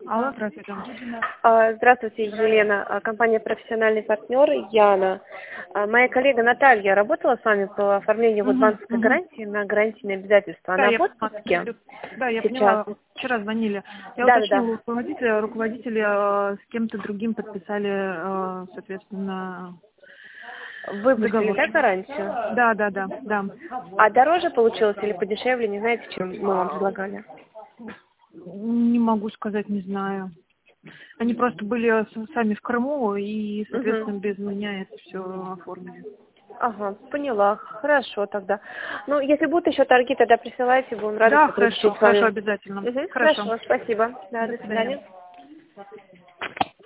Алло, здравствуйте. Здравствуйте, Елена. Компания «Профессиональный партнер» Яна. Моя коллега Наталья работала с вами по оформлению вот банковской гарантии на гарантийные обязательства. Да, Она в я отпуске сейчас. поняла. Вчера звонили. Я Да. уточнила руководители с кем-то другим подписали, соответственно, Выпустили, договор. да, гарантию? Да. А дороже получилось или подешевле? Не знаете, чем мы вам предлагали? Не могу сказать, не знаю. Они просто были сами в Крыму и, соответственно, без меня это все оформили. Ага, поняла. Хорошо тогда. Ну, если будут еще торги, тогда присылайте, будем рады Да, сотрудничать с вами. хорошо, обязательно. Хорошо, спасибо. Да, До до свидания. свидания.